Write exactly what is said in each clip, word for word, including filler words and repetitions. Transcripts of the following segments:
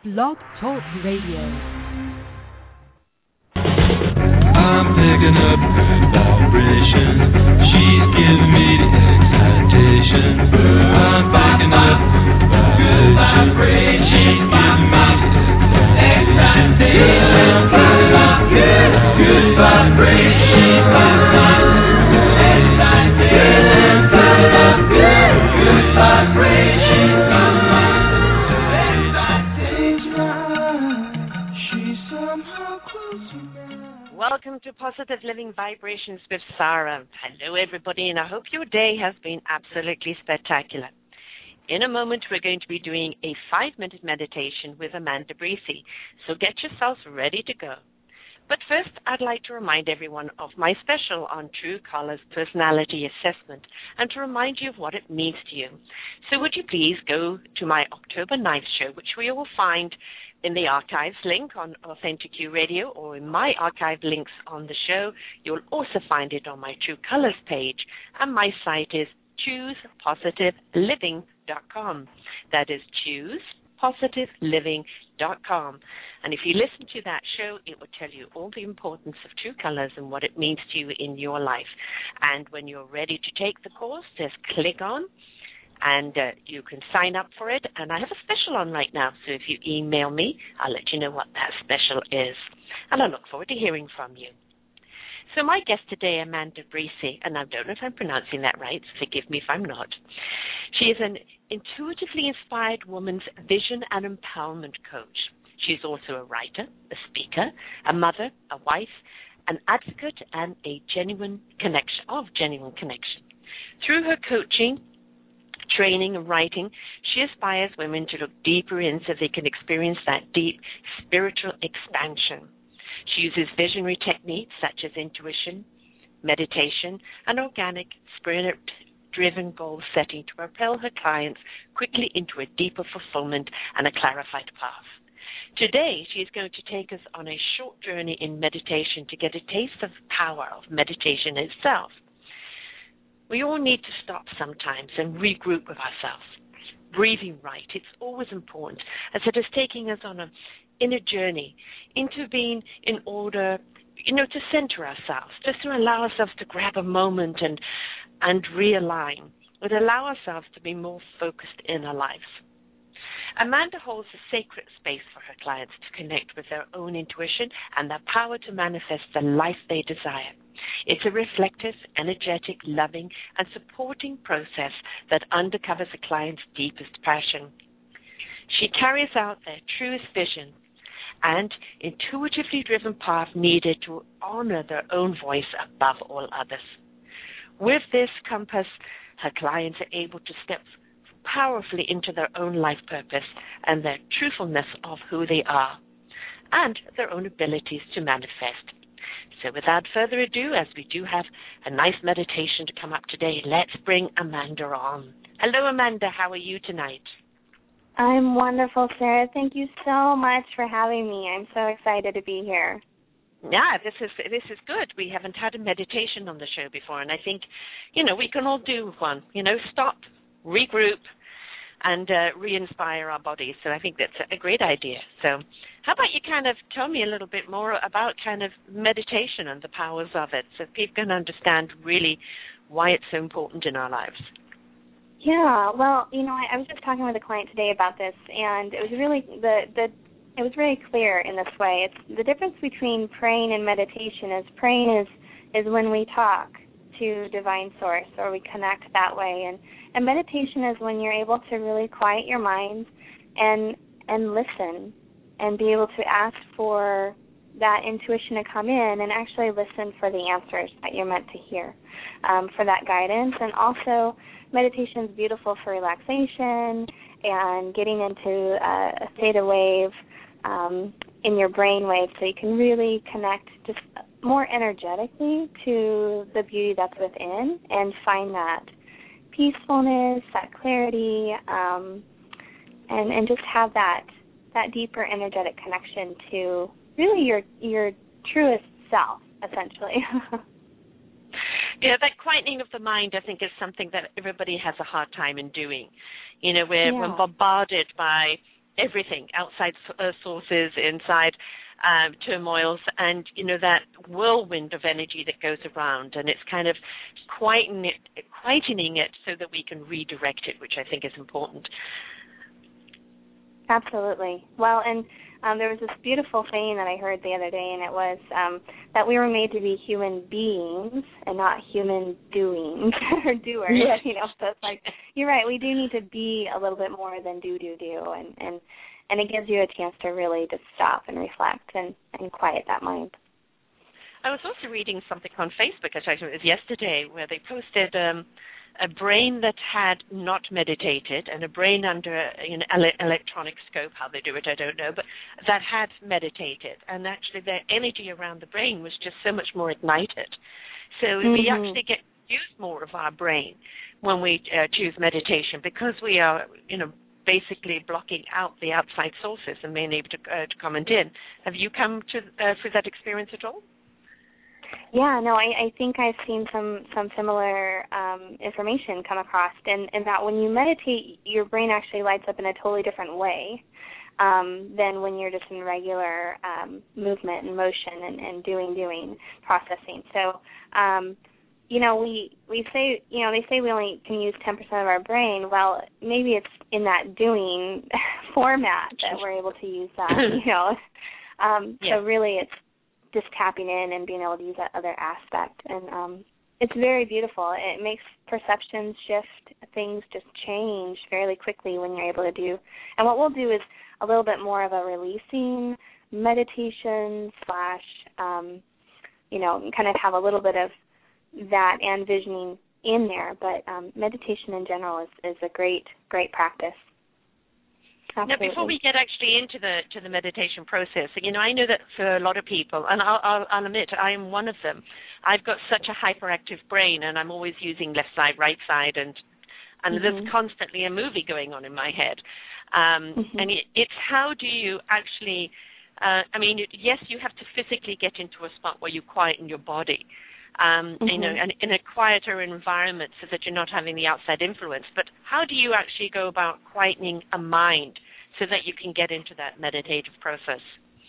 Blog Talk Radio. I'm picking up good vibrations. She's giving me the excitation. I'm picking up good vibrations. She's giving me the excitation. Good, good vibrations. Excitation. Good, good vibrations. Welcome to Positive Living Vibrations with Sarah. Hello, everybody, and I hope your day has been absolutely spectacular. In a moment, we're going to be doing a five-minute meditation with Amanda Breese, so get yourselves ready to go. But first, I'd like to remind everyone of my special on True Colors Personality Assessment and to remind you of what it means to you. So would you please go to my October ninth show, which we will find in the archives link on Authentic You Radio or in my archive links on the show. You'll also find it on my True Colors page, and my site is choose positive living dot com. That is choose positive living dot com. And if you listen to that show, it will tell you all the importance of True Colors and what it means to you in your life. And when you're ready to take the course, just click on and uh, you can sign up for it. And I have a special on right now, so if you email me, I'll let you know what that special is. And I look forward to hearing from you. So my guest today, Amanda Breese, and I don't know if I'm pronouncing that right, so forgive me if I'm not. She is an intuitively inspired woman's vision and empowerment coach. She's also a writer, a speaker, a mother, a wife, an advocate, and a genuine connection, of genuine connection. Through her coaching, training and writing, she inspires women to look deeper in so they can experience that deep spiritual expansion. She uses visionary techniques such as intuition, meditation, and organic, spirit-driven goal setting to propel her clients quickly into a deeper fulfillment and a clarified path. Today, she is going to take us on a short journey in meditation to get a taste of the power of meditation itself. We all need to stop sometimes and regroup with ourselves. Breathing right, it's always important, as it is taking us on an inner journey into being in order, you know, to center ourselves, just to allow ourselves to grab a moment and and realign, and allow ourselves to be more focused in our lives. Amanda holds a sacred space for her clients to connect with their own intuition and their power to manifest the life they desire. It's a reflective, energetic, loving, and supporting process that uncovers a client's deepest passion. She carries out their truest vision and intuitively driven path needed to honor their own voice above all others. With this compass, her clients are able to step powerfully into their own life purpose and their truthfulness of who they are and their own abilities to manifest. So without further ado, as we do have a nice meditation to come up today, let's bring Amanda on. Hello, Amanda. How are you tonight? I'm wonderful, Sarah. Thank you so much for having me. I'm so excited to be here. Yeah, this is this is good. We haven't had a meditation on the show before, and I think, you know, we can all do one. You know, stop, regroup, and uh, re-inspire our bodies. So I think that's a great idea. So how about you kind of tell me a little bit more about kind of meditation and the powers of it so people can understand really why it's so important in our lives. Yeah, well, you know, I, I was just talking with a client today about this, and it was really the, the it was very clear in this way. It's the difference between praying and meditation is praying is is when we talk to divine source or we connect that way, and and meditation is when you're able to really quiet your mind and and listen and be able to ask for that intuition to come in and actually listen for the answers that you're meant to hear, um, for that guidance. And also, meditation is beautiful for relaxation and getting into a, a theta wave um, in your brain wave so you can really connect just more energetically to the beauty that's within and find that peacefulness, that clarity, um, and, and just have that that deeper energetic connection to really your your truest self, essentially. Yeah, that quietening of the mind, I think, is something that everybody has a hard time in doing. You know, we're, yeah. we're bombarded by everything, outside uh, sources, inside um, turmoils, and, you know, that whirlwind of energy that goes around, and it's kind of quietening it, quietening it so that we can redirect it, which I think is important. Absolutely. Well, and um, there was this beautiful saying that I heard the other day, and it was um, that we were made to be human beings and not human doings or doers. Yes. You know, so it's like, you're right, we do need to be a little bit more than do, do, do, and, and, and it gives you a chance to really just stop and reflect and, and quiet that mind. I was also reading something on Facebook, I think it was yesterday, where they posted um, a brain that had not meditated and a brain under an ele- electronic scope, how they do it, I don't know, but that had meditated. And actually their energy around the brain was just so much more ignited. So mm-hmm. we actually get to use more of our brain when we uh, choose meditation, because we are, you know, basically blocking out the outside sources and being able to, uh, to comment in. Have you come to uh, through that experience at all? Yeah, no, I, I think I've seen some, some similar um, information come across, and, and that when you meditate, your brain actually lights up in a totally different way um, than when you're just in regular um, movement and motion and, and doing, doing, processing. So, um, you know, we, we say, you know, they say we only can use ten percent of our brain. Well, maybe it's in that doing format that we're able to use that, you know. Um, yeah. So really it's just tapping in and being able to use that other aspect. And um, it's very beautiful. It makes perceptions shift. Things just change fairly quickly when you're able to do. And what we'll do is a little bit more of a releasing meditation slash, um, you know, kind of have a little bit of that and visioning in there. But um, meditation in general is, is a great, great practice. Absolutely. Now, before we get actually into the to the meditation process, you know, I know that for a lot of people, and I'll, I'll, I'll admit I am one of them, I've got such a hyperactive brain, and I'm always using left side, right side, and and mm-hmm. there's constantly a movie going on in my head. Um, mm-hmm. And it, it's how do you actually, uh, I mean, yes, you have to physically get into a spot where you quieten your body. Um, mm-hmm. You know, and in a quieter environment so that you're not having the outside influence. But how do you actually go about quietening a mind so that you can get into that meditative process?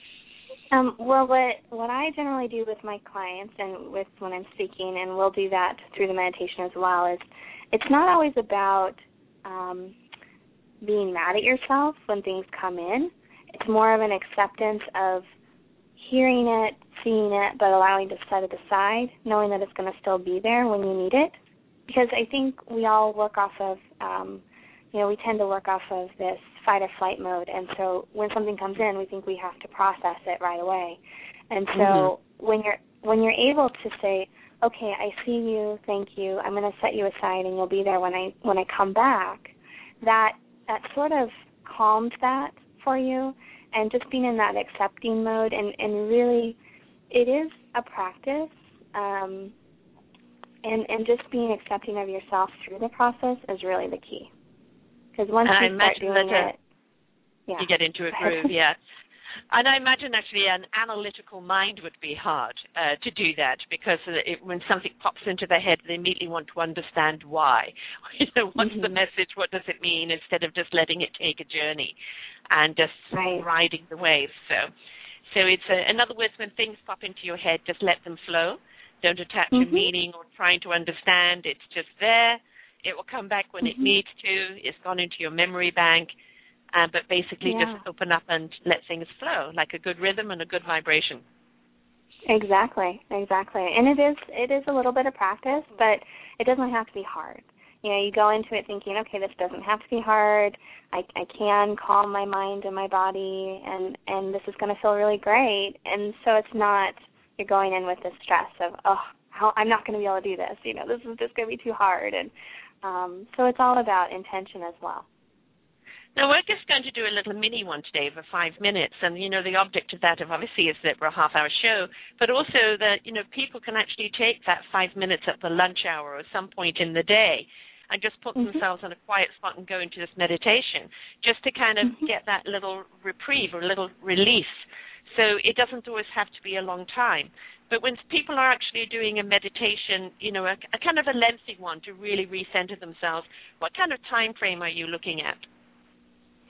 Um, well, what what I generally do with my clients and with when I'm speaking, and we'll do that through the meditation as well, is it's not always about um, being mad at yourself when things come in. It's more of an acceptance of hearing it, seeing it, but allowing to set it aside, knowing that it's going to still be there when you need it. Because I think we all work off of, um, you know, we tend to work off of this fight or flight mode. And so when something comes in, we think we have to process it right away. And so mm-hmm. when you're when you're able to say, okay, I see you, thank you, I'm going to set you aside, and you'll be there when I when I come back, that that sort of calms that for you. And just being in that accepting mode, and, and really, it is a practice, um, and and just being accepting of yourself through the process is really the key. Because once and you I start doing that, uh, it, yeah. you get into a groove, yeah. And I imagine actually an analytical mind would be hard uh, to do that, because it, when something pops into their head, they immediately want to understand why. You know, what's mm-hmm. the message? What does it mean? Instead of just letting it take a journey and just right. riding the wave. So, so it's a, in other words, when things pop into your head, just let them flow. Don't attach mm-hmm. a meaning or trying to understand. It's just there. It will come back when mm-hmm. it needs to. It's gone into your memory bank. Uh, but basically yeah. just open up and let things flow, like a good rhythm and a good vibration. Exactly, exactly. And it is it is a little bit of practice, but it doesn't have to be hard. You know, you go into it thinking, okay, this doesn't have to be hard. I, I can calm my mind and my body, and, and this is going to feel really great. And so it's not, you're going in with the stress of, oh, how, I'm not going to be able to do this. You know, this is just going to be too hard. And um, so it's all about intention as well. Now, we're just going to do a little mini one today for five minutes. And, you know, the object of that, obviously, is that we're a half-hour show, but also that, you know, people can actually take that five minutes at the lunch hour or some point in the day and just put mm-hmm. themselves in a quiet spot and go into this meditation, just to kind of mm-hmm. get that little reprieve or little release. So it doesn't always have to be a long time. But when people are actually doing a meditation, you know, a, a kind of a lengthy one to really recenter themselves, what kind of time frame are you looking at?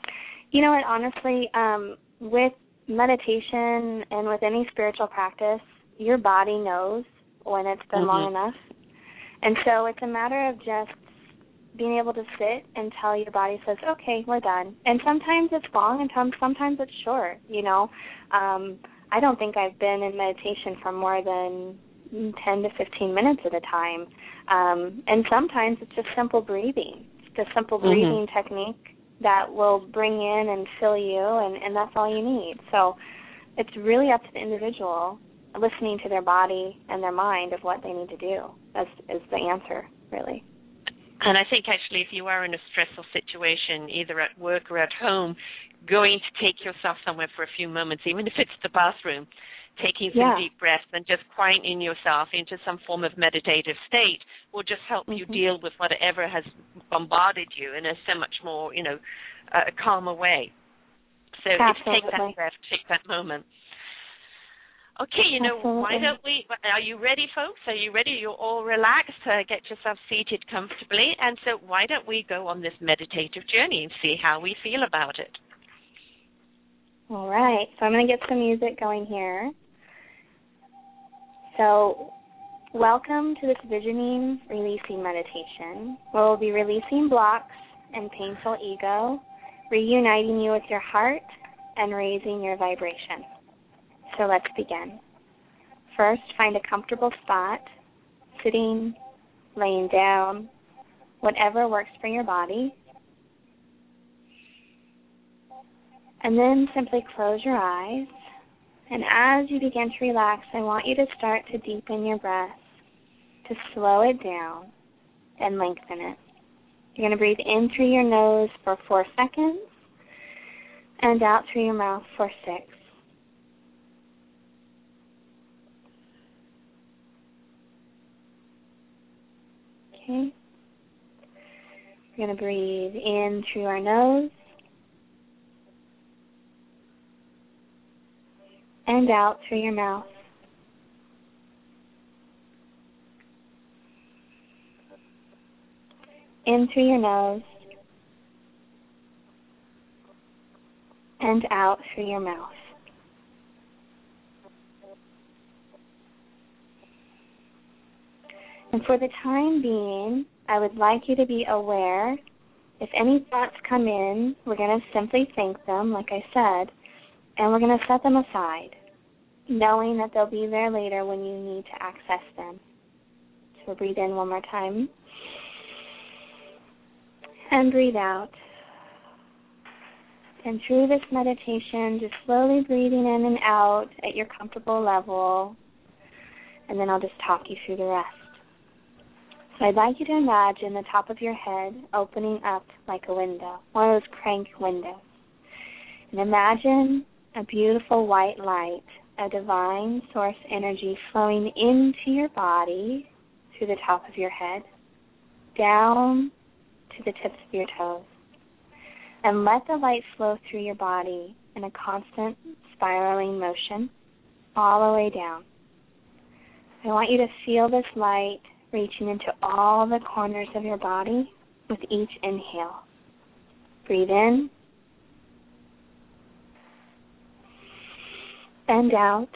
You know what, honestly, um, with meditation and with any spiritual practice, your body knows when it's been mm-hmm. long enough. And so it's a matter of just being able to sit until your body says, okay, we're done. And sometimes it's long and sometimes it's short, you know. Um, I don't think I've been in meditation for more than ten to fifteen minutes at a time. Um, and sometimes it's just simple breathing. It's the simple breathing mm-hmm. technique that will bring in and fill you, and, and that's all you need. So it's really up to the individual listening to their body and their mind of what they need to do. That's is the answer, really. And I think actually if you are in a stressful situation, either at work or at home, going to take yourself somewhere for a few moments, even if it's the bathroom, taking some yeah. deep breaths and just quieting yourself into some form of meditative state will just help mm-hmm. you deal with whatever has bombarded you in a so much more, you know, uh, calmer way. So it's take that breath, take that moment. Okay, you know, Absolutely. why don't we, are you ready, folks? Are you ready? You're all relaxed. Uh, get yourself seated comfortably. And so why don't we go on this meditative journey and see how we feel about it? All right. So I'm going to get some music going here. So welcome to this visioning releasing meditation, where we'll be releasing blocks and painful ego, reuniting you with your heart, and raising your vibration. So let's begin. First, find a comfortable spot, sitting, laying down, whatever works for your body. And then simply close your eyes. And as you begin to relax, I want you to start to deepen your breath, to slow it down and lengthen it. You're going to breathe in through your nose for four seconds and out through your mouth for six. Okay. We're going to breathe in through our nose and out through your mouth. In through your nose and out through your mouth. And for the time being, I would like you to be aware, if any thoughts come in, we're going to simply think them, like I said, and we're going to set them aside, knowing that they'll be there later when you need to access them. So breathe in one more time. And breathe out. And through this meditation, just slowly breathing in and out at your comfortable level, and then I'll just talk you through the rest. So I'd like you to imagine the top of your head opening up like a window, one of those crank windows. And imagine a beautiful white light, a divine source energy flowing into your body through the top of your head, down to the tips of your toes. And let the light flow through your body in a constant spiraling motion all the way down. I want you to feel this light reaching into all the corners of your body with each inhale. Breathe in and out.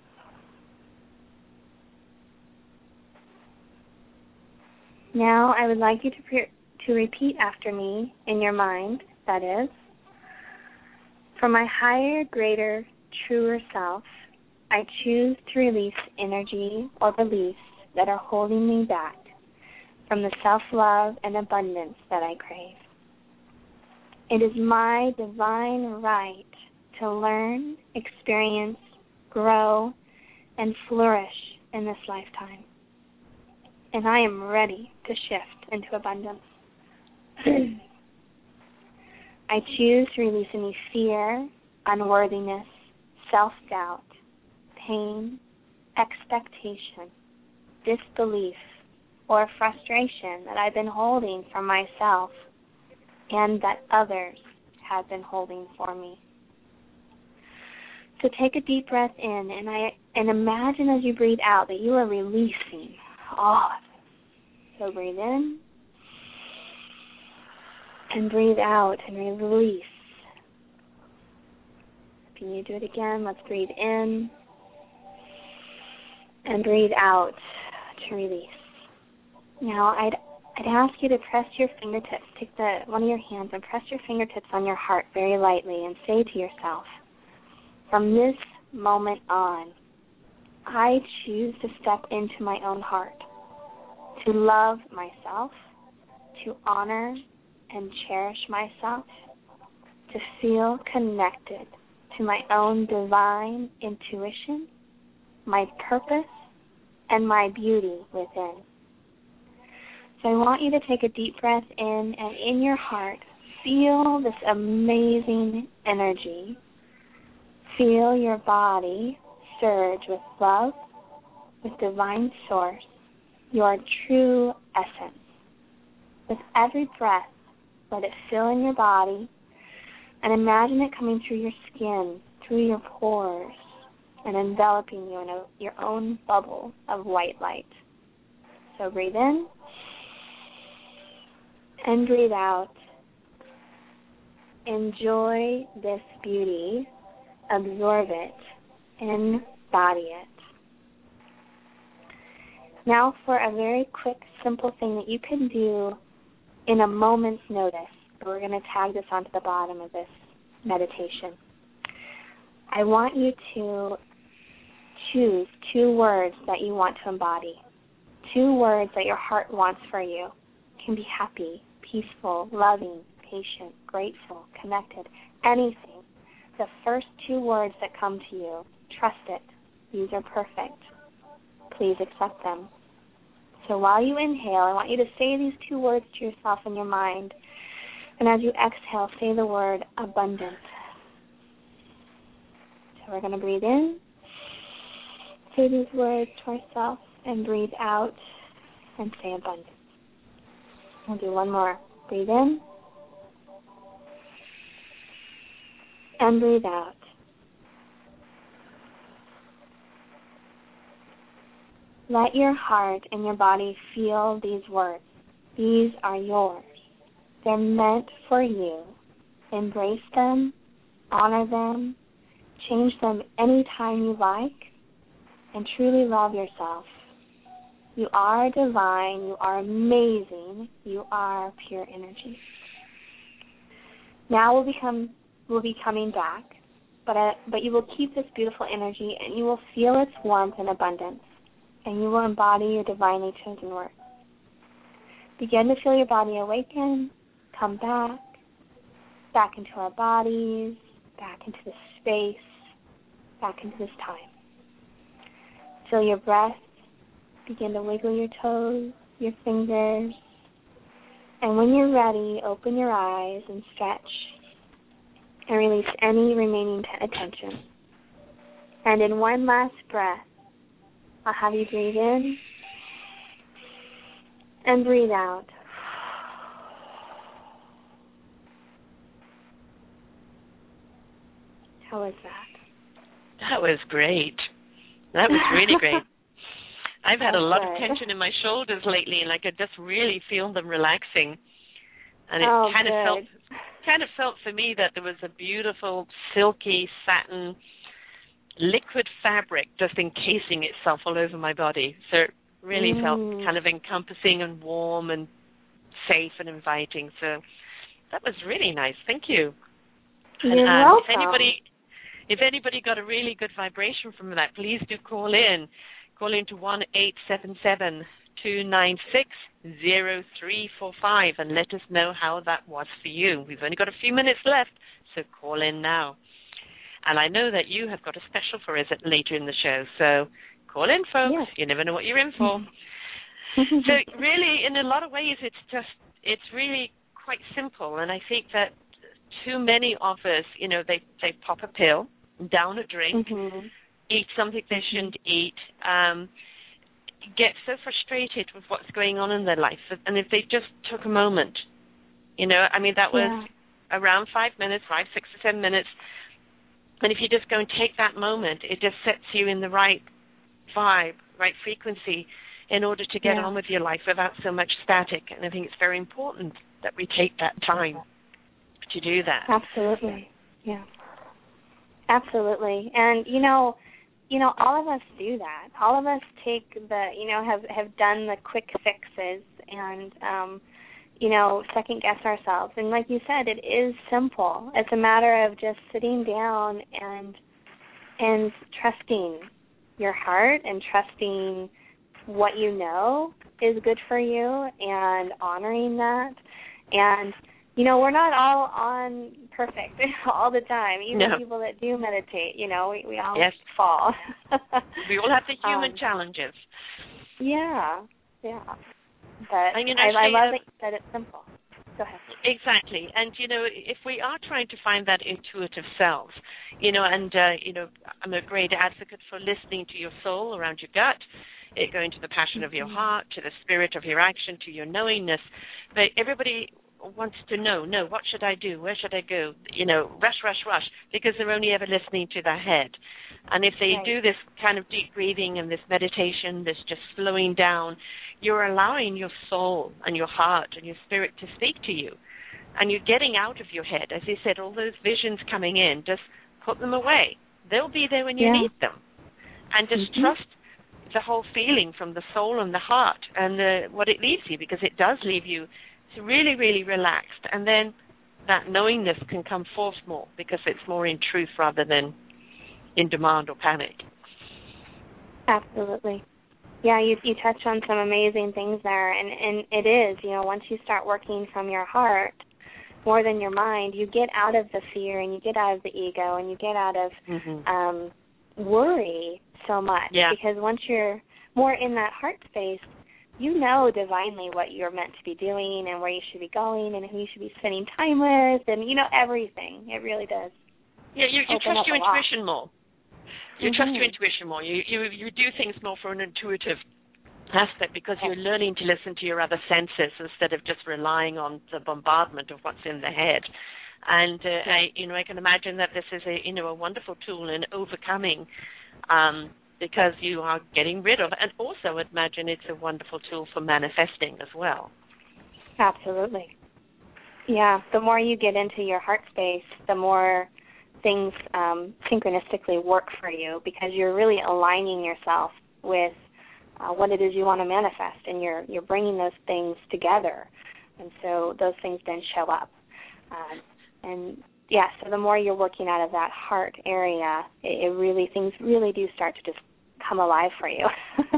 Now I would like you to pre- to repeat after me in your mind, that is, for my higher, greater, truer self, I choose to release energy or beliefs that are holding me back from the self-love and abundance that I crave. It is my divine right to learn, experience, grow, and flourish in this lifetime. And I am ready to shift into abundance. I choose to release any fear, unworthiness, self-doubt, pain, expectation, disbelief, or frustration that I've been holding for myself and that others have been holding for me. So take a deep breath in and I and imagine as you breathe out that you are releasing all of it. So breathe in and breathe out and release helping you do it again. Let's breathe in and breathe out to release. Now, I'd I'd ask you to press your fingertips, take the one of your hands and press your fingertips on your heart very lightly and say to yourself, from this moment on, I choose to step into my own heart, to love myself, to honor and cherish myself, to feel connected to my own divine intuition, my purpose, and my beauty within. So I want you to take a deep breath in, and in your heart, feel this amazing energy. Feel your body surge with love, with divine source, your true essence. With every breath, let it fill in your body, and imagine it coming through your skin, through your pores, and enveloping you in a, your own bubble of white light. So breathe in and breathe out. Enjoy this beauty, absorb it, embody it. Now for a very quick, simple thing that you can do in a moment's notice. We're going to tag this onto the bottom of this meditation. I want you to choose two words that you want to embody, two words that your heart wants for you. It can be happy, peaceful, loving, patient, grateful, connected, anything. The first two words that come to you, trust it. These are perfect. Please accept them. So while you inhale, I want you to say these two words to yourself in your mind. And as you exhale, say the word abundant. So we're going to breathe in, say these words to ourselves, and breathe out and say abundant. We'll do one more. Breathe in and breathe out. Let your heart and your body feel these words. These are yours. They're meant for you. Embrace them, honor them, change them anytime you like, and truly love yourself. You are divine. You are amazing. You are pure energy. Now we'll become we'll be coming back, but uh, but you will keep this beautiful energy, and you will feel its warmth and abundance, and you will embody your divinely chosen work. Begin to feel your body awaken. Come back, back into our bodies, back into this space, back into this time. Feel your breath. Begin to wiggle your toes, your fingers, and when you're ready, open your eyes and stretch and release any remaining t- attention. And in one last breath, I'll have you breathe in and breathe out. How was that? That was great. That was really great. I've had That's a lot good. of tension in my shoulders lately, and like I just really feel them relaxing. And it oh, kind good. of felt, kind of felt for me that there was a beautiful, silky satin, liquid fabric just encasing itself all over my body. So it really mm. felt kind of encompassing and warm and safe and inviting. So that was really nice. Thank you. You're and, um, welcome. If anybody, if anybody got a really good vibration from that, please do call in. Call into one eight seven seven, two nine six, zero three four five and let us know how that was for you. We've only got a few minutes left, so call in now. And I know that you have got a special for us later in the show, so call in, folks. Yes. You never know what you're in for. So really, in a lot of ways, it's just, it's really quite simple. And I think that too many of us, you know, they, they pop a pill, down a drink, mm-hmm. eat something they shouldn't eat, um, get so frustrated with what's going on in their life. And if they just took a moment, you know, I mean, that was yeah. around five minutes, five, six or seven minutes. And if you just go and take that moment, it just sets you in the right vibe, right frequency in order to get yeah. on with your life without so much static. And I think it's very important that we take that time to do that. Absolutely, yeah. Absolutely. And, you know, you know, all of us do that. All of us take the, you know, have, have done the quick fixes and, um, you know, second guess ourselves. And like you said, it is simple. It's a matter of just sitting down and and trusting your heart and trusting what you know is good for you and honoring that. And, you know, we're not all on perfect all the time. Even no. people that do meditate, you know, we, we all yes. fall. We all have the human um, challenges. Yeah, yeah. But and, you know, I, I love uh, that, that it's simple. Go ahead. Exactly. And, you know, if we are trying to find that intuitive self, you know, and, uh, you know, I'm a great advocate for listening to your soul around your gut, it going to the passion of your heart, to the spirit of your action, to your knowingness. But everybody wants to know, no, what should I do? Where should I go? You know, rush, rush, rush, because they're only ever listening to their head. And if they right. do this kind of deep breathing and this meditation, this just slowing down, you're allowing your soul and your heart and your spirit to speak to you. And you're getting out of your head. As you said, all those visions coming in, just put them away. They'll be there when you yeah. need them. And just mm-hmm. trust the whole feeling from the soul and the heart and the, what it leaves you, because it does leave you really, really relaxed. And then that knowingness can come forth more because it's more in truth rather than in demand or panic. Absolutely. Yeah, you you touched on some amazing things there, and, and it is, you know, once you start working from your heart more than your mind, you get out of the fear and you get out of the ego and you get out of mm-hmm. um, worry so much. Yeah. Because once you're more in that heart space, you know divinely what you're meant to be doing and where you should be going and who you should be spending time with and, you know, everything. It really does. Yeah, you, you trust your intuition more. You mm-hmm. trust your intuition more. You, you you do things more for an intuitive aspect because you're learning to listen to your other senses instead of just relying on the bombardment of what's in the head. And uh, I, you know, I can imagine that this is a you know a wonderful tool in overcoming, um, because you are getting rid of. And also, imagine it's a wonderful tool for manifesting as well. Absolutely. Yeah, the more you get into your heart space, the more things um, synchronistically work for you because you're really aligning yourself with uh, what it is you want to manifest, and you're you're bringing those things together, and so those things then show up. Um, and yeah, so the more you're working out of that heart area, it, it really things really do start to just come alive for you.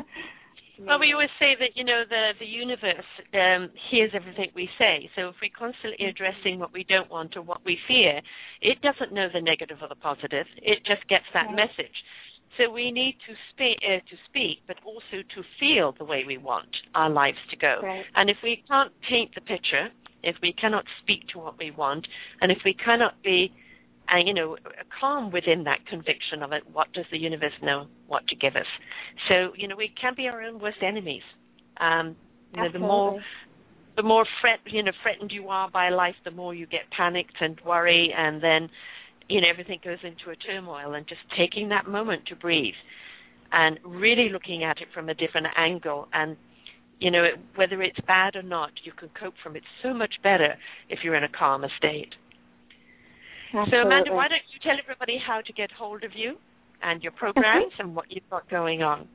Well, we always say that, you know, the, the universe um, hears everything we say. So if we're constantly addressing what we don't want or what we fear, it doesn't know the negative or the positive. It just gets that right. message. So we need to, spe- uh, to speak, but also to feel the way we want our lives to go. Right. And if we can't paint the picture, if we cannot speak to what we want, and if we cannot be Uh, you know, calm within that conviction of it, what does the universe know what to give us? So, you know, we can be our own worst enemies. Um, you know, the more, the more fret, you know, threatened you are by life, the more you get panicked and worry, and then, you know, everything goes into a turmoil. And just taking that moment to breathe, and really looking at it from a different angle, and you know, it, whether it's bad or not, you can cope from it so much better if you're in a calmer state. Absolutely. So, Amanda, why don't you tell everybody how to get hold of you and your programs okay. and what you've got going on?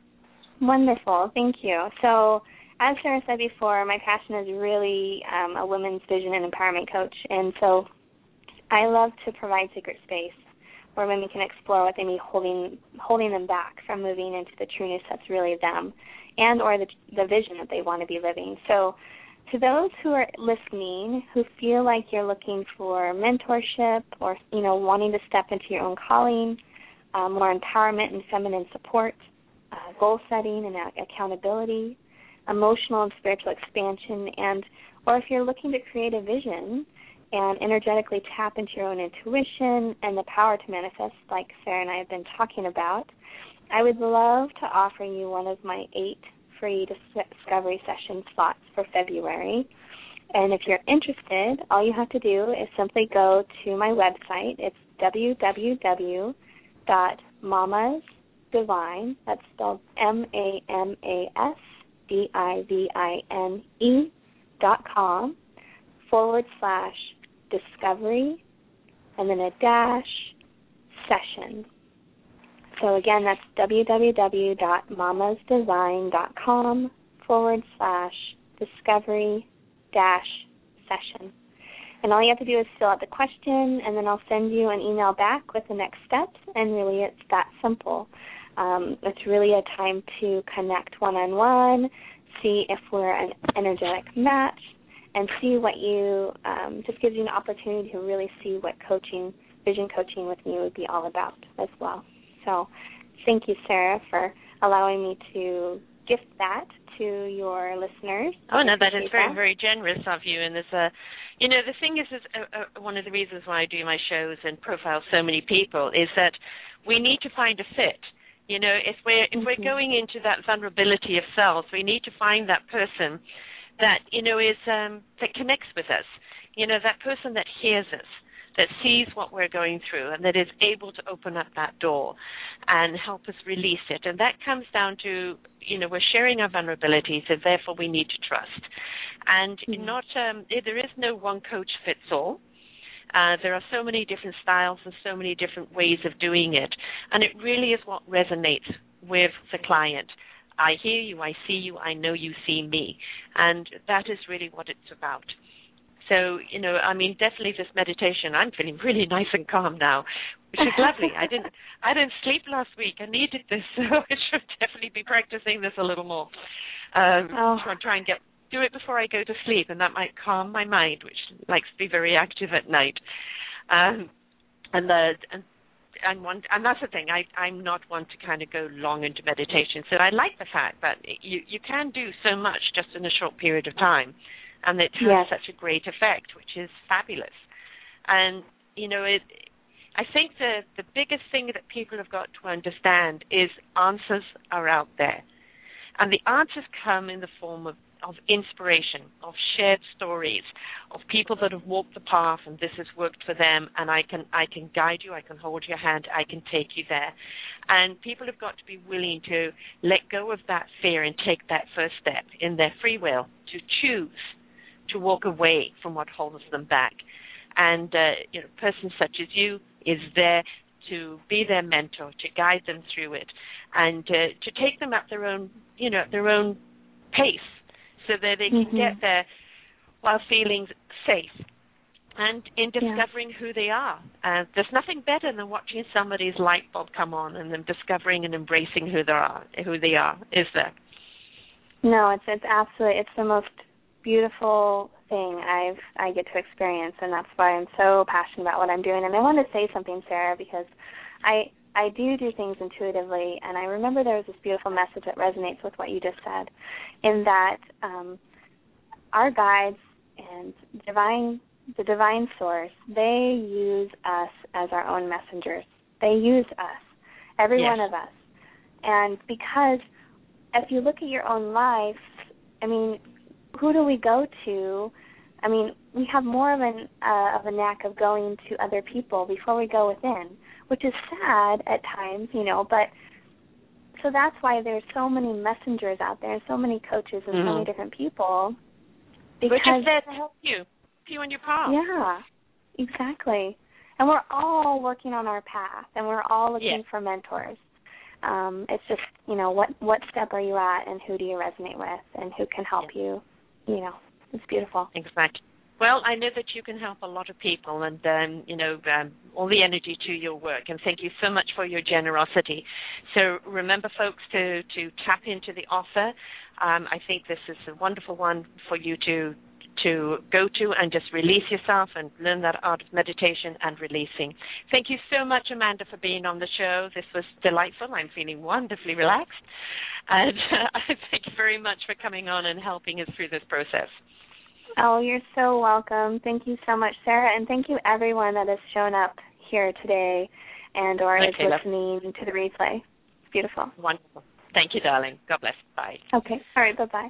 Wonderful. Thank you. So, as Sarah said before, my passion is really um, a women's vision and empowerment coach. And so I love to provide sacred space where women can explore what they may be holding, holding them back from moving into the trueness that's really them and or the, the vision that they want to be living. So to those who are listening who feel like you're looking for mentorship or, you know, wanting to step into your own calling, um, more empowerment and feminine support, uh, goal setting and uh, accountability, emotional and spiritual expansion, and or if you're looking to create a vision and energetically tap into your own intuition and the power to manifest like Sarah and I have been talking about, I would love to offer you one of my eight free discovery session slots for February. And if you're interested, all you have to do is simply go to my website. It's w w w dot mamas divine, that's spelled M A M A S D I V I N E dot com forward slash discovery and then a dash sessions. So again, that's www.mamasdesign.com forward slash discovery dash session. And all you have to do is fill out the question, and then I'll send you an email back with the next steps, and really it's that simple. Um, it's really a time to connect one-on-one, see if we're an energetic match, and see what you, um, just gives you an opportunity to really see what coaching, vision coaching with me would be all about as well. So thank you, Sarah, for allowing me to gift that to your listeners. Oh, no, that is very, that. very generous of you. And there's a, you know, the thing is, is uh, uh, one of the reasons why I do my shows and profile so many people is that we need to find a fit. You know, if we're, if mm-hmm. we're going into that vulnerability of self, we need to find that person that, you know, is, um, that connects with us. You know, that person that hears us, that sees what we're going through, and that is able to open up that door and help us release it. And that comes down to, you know, we're sharing our vulnerabilities, and therefore we need to trust. And mm-hmm. not um, there is no one coach fits all. Uh, there are so many different styles and so many different ways of doing it. And it really is what resonates with the client. I hear you, I see you, I know you see me. And that is really what it's about. So, you know, I mean, definitely this meditation, I'm feeling really nice and calm now, which is lovely. I didn't I didn't sleep last week. I needed this, so I should definitely be practicing this a little more. Um, oh. try, try and get do it before I go to sleep, and that might calm my mind, which likes to be very active at night. Um, and the and and, one, and that's the thing. I, I'm not one to kind of go long into meditation, so I like the fact that you you can do so much just in a short period of time. And it has yes. such a great effect, which is fabulous. And, you know, it, I think the, the biggest thing that people have got to understand is answers are out there. And the answers come in the form of, of inspiration, of shared stories, of people that have walked the path and this has worked for them, and I can I can guide you, I can hold your hand, I can take you there. And people have got to be willing to let go of that fear and take that first step in their free will to choose to walk away from what holds them back. And, uh, you know, a person such as you is there to be their mentor, to guide them through it, and uh, to take them at their own, you know, at their own pace so that they can mm-hmm. get there while feeling safe and in discovering yeah. who they are. Uh, there's nothing better than watching somebody's light bulb come on and them discovering and embracing who they are, who they are, is there? No, it's it's absolutely, it's the most beautiful thing I've I get to experience, and that's why I'm so passionate about what I'm doing. And I want to say something, Sarah, because I I do do things intuitively, and I remember there was this beautiful message that resonates with what you just said, in that um, our guides and divine the divine source, they use us as our own messengers. They use us, every yes. one of us. And because if you look at your own life, I mean, who do we go to? I mean, we have more of an uh, of a knack of going to other people before we go within, which is sad at times, you know. But so that's why there's so many messengers out there, and so many coaches, and mm-hmm. so many different people. Because Which is there to help you, you on your path. Yeah, exactly. And we're all working on our path, and we're all looking yeah. for mentors. Um, it's just, you know, what what step are you at, and who do you resonate with, and who can help yeah. you. You know, it's beautiful. Exactly. Well, I know that you can help a lot of people, and, um, you know, um, all the energy to your work, and thank you so much for your generosity. So remember, folks, to, to tap into the offer. Um, I think this is a wonderful one for you to to go to and just release yourself and learn that art of meditation and releasing. Thank you so much, Amanda, for being on the show. This was delightful. I'm feeling wonderfully relaxed. And uh, thank you very much for coming on and helping us through this process. Oh, you're so welcome. Thank you so much, Sarah, and thank you everyone that has shown up here today and or is okay, listening love. to the replay. It's beautiful. Wonderful. Thank you, darling. God bless. Bye. Okay. All right. Bye-bye.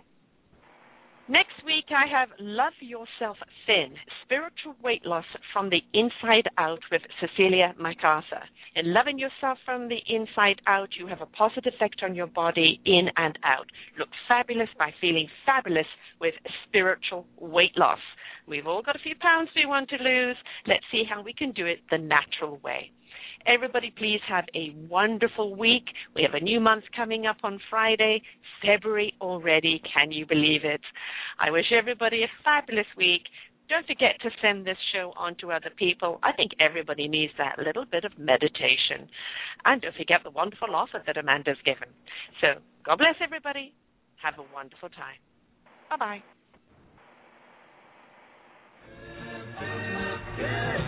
Next week, I have Love Yourself Thin, Spiritual Weight Loss from the Inside Out with Cecilia MacArthur. In loving yourself from the inside out, you have a positive effect on your body in and out. Look fabulous by feeling fabulous with spiritual weight loss. We've all got a few pounds we want to lose. Let's see how we can do it the natural way. Everybody, please have a wonderful week. We have a new month coming up on Friday, February already. Can you believe it? I wish everybody a fabulous week. Don't forget to send this show on to other people. I think everybody needs that little bit of meditation. And don't forget the wonderful offer that Amanda's given. So God bless everybody. Have a wonderful time. Bye-bye.